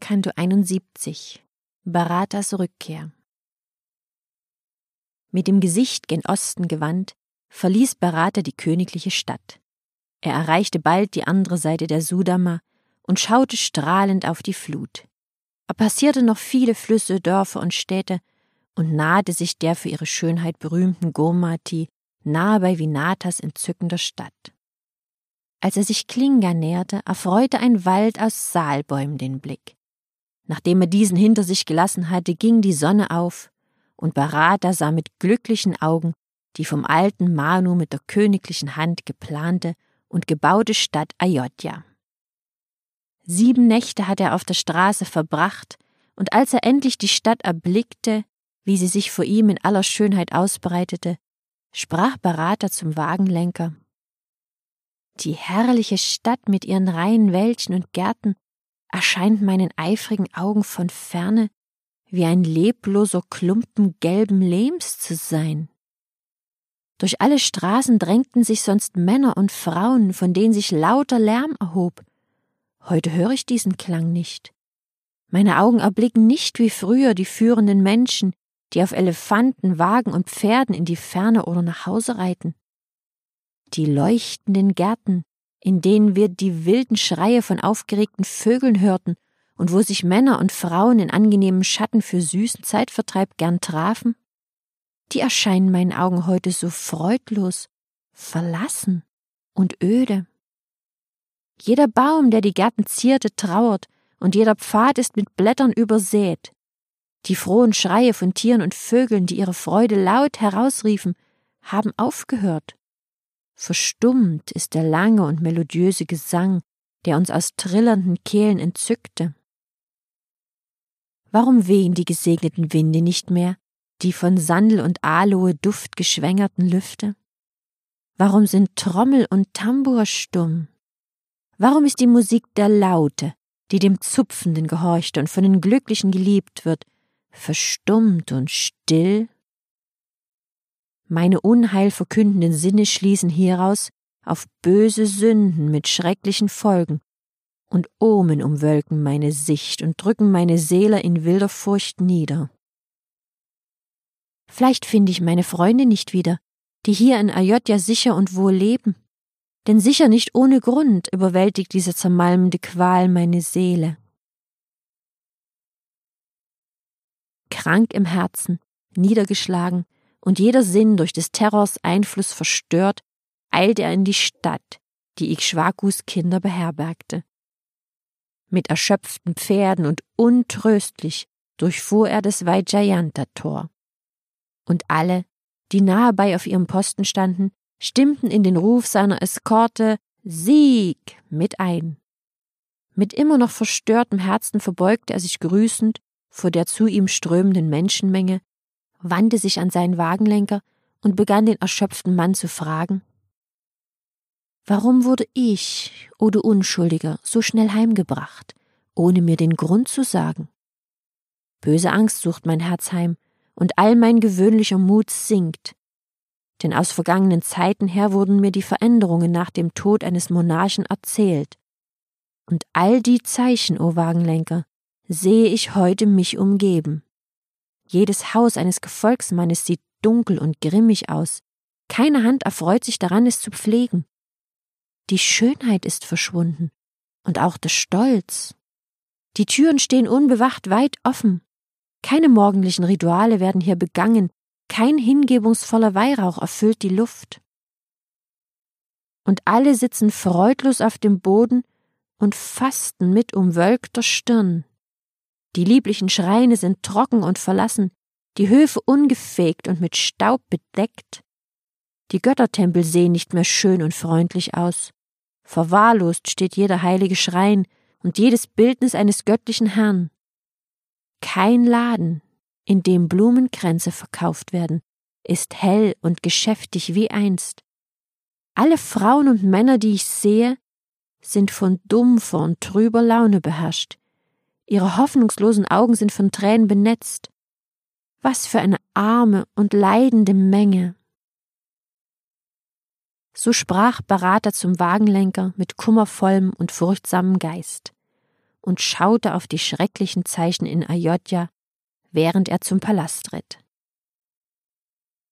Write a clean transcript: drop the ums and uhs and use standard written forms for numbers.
Canto 71 Bharatas Rückkehr. Mit dem Gesicht gen Osten gewandt, verließ Bharata die königliche Stadt. Er erreichte bald die andere Seite der Sudama und schaute strahlend auf die Flut. Er passierte noch viele Flüsse, Dörfer und Städte und nahte sich der für ihre Schönheit berühmten Gomati, nahe bei Vinatas entzückender Stadt. Als er sich Klinga näherte, erfreute ein Wald aus Saalbäumen den Blick. Nachdem er diesen hinter sich gelassen hatte, ging die Sonne auf, und Bharata sah mit glücklichen Augen die vom alten Manu mit der königlichen Hand geplante und gebaute Stadt Ayodhya. 7 Nächte hatte er auf der Straße verbracht, und als er endlich die Stadt erblickte, wie sie sich vor ihm in aller Schönheit ausbreitete, sprach Bharata zum Wagenlenker: Die herrliche Stadt mit ihren reinen Wäldchen und Gärten erscheint meinen eifrigen Augen von ferne wie ein lebloser Klumpen gelben Lehms zu sein. Durch alle Straßen drängten sich sonst Männer und Frauen, von denen sich lauter Lärm erhob. Heute höre ich diesen Klang nicht. Meine Augen erblicken nicht wie früher die führenden Menschen, die auf Elefanten, Wagen und Pferden in die Ferne oder nach Hause reiten. Die leuchtenden Gärten, in denen wir die wilden Schreie von aufgeregten Vögeln hörten und wo sich Männer und Frauen in angenehmem Schatten für süßen Zeitvertreib gern trafen, die erscheinen meinen Augen heute so freudlos, verlassen und öde. Jeder Baum, der die Gärten zierte, trauert, und jeder Pfad ist mit Blättern übersät. Die frohen Schreie von Tieren und Vögeln, die ihre Freude laut herausriefen, haben aufgehört. Verstummt ist der lange und melodiöse Gesang, der uns aus trillernden Kehlen entzückte. Warum wehen die gesegneten Winde nicht mehr, die von Sandel und Aloe Duft geschwängerten Lüfte? Warum sind Trommel und Tambur stumm? Warum ist die Musik der Laute, die dem Zupfenden gehorcht und von den Glücklichen geliebt wird, verstummt und still? Meine unheilverkündenden Sinne schließen hieraus auf böse Sünden mit schrecklichen Folgen, und Omen umwölken meine Sicht und drücken meine Seele in wilder Furcht nieder. Vielleicht finde ich meine Freunde nicht wieder, die hier in Ayodhya sicher und wohl leben, denn sicher nicht ohne Grund überwältigt diese zermalmende Qual meine Seele. Krank im Herzen, niedergeschlagen und jeder Sinn durch des Terrors Einfluss verstört, eilte er in die Stadt, die Ikshvakus Kinder beherbergte. Mit erschöpften Pferden und untröstlich durchfuhr er das Vijayanta-Tor. Und alle, die nahe bei auf ihrem Posten standen, stimmten in den Ruf seiner Eskorte »Sieg« mit ein. Mit immer noch verstörtem Herzen verbeugte er sich grüßend vor der zu ihm strömenden Menschenmenge, wandte sich an seinen Wagenlenker und begann den erschöpften Mann zu fragen: Warum wurde ich, o du Unschuldiger, so schnell heimgebracht, ohne mir den Grund zu sagen? Böse Angst sucht mein Herz heim, und all mein gewöhnlicher Mut sinkt. Denn aus vergangenen Zeiten her wurden mir die Veränderungen nach dem Tod eines Monarchen erzählt. Und all die Zeichen, o Wagenlenker, sehe ich heute mich umgeben. Jedes Haus eines Gefolgsmannes sieht dunkel und grimmig aus. Keine Hand erfreut sich daran, es zu pflegen. Die Schönheit ist verschwunden und auch der Stolz. Die Türen stehen unbewacht weit offen. Keine morgendlichen Rituale werden hier begangen, kein hingebungsvoller Weihrauch erfüllt die Luft. Und alle sitzen freudlos auf dem Boden und fasten mit umwölkter Stirn. Die lieblichen Schreine sind trocken und verlassen, die Höfe ungefegt und mit Staub bedeckt. Die Göttertempel sehen nicht mehr schön und freundlich aus. Verwahrlost steht jeder heilige Schrein und jedes Bildnis eines göttlichen Herrn. Kein Laden, in dem Blumenkränze verkauft werden, ist hell und geschäftig wie einst. Alle Frauen und Männer, die ich sehe, sind von dumpfer und trüber Laune beherrscht. Ihre hoffnungslosen Augen sind von Tränen benetzt. Was für eine arme und leidende Menge! So sprach Bharata zum Wagenlenker mit kummervollem und furchtsamem Geist. und schaute auf die schrecklichen Zeichen in Ayodhya, während er zum Palast ritt.